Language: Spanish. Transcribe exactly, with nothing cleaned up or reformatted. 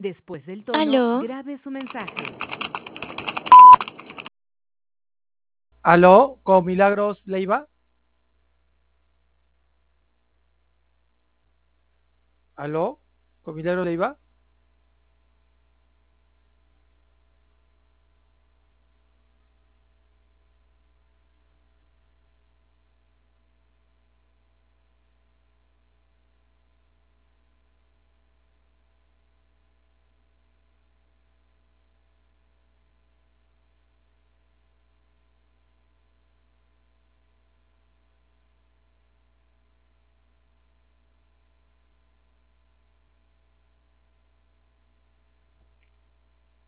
Después del tono, ¿Aló? grabe su mensaje. ¿Aló? ¿Con Milagros Leiva? ¿Aló? ¿Con Milagros Leiva?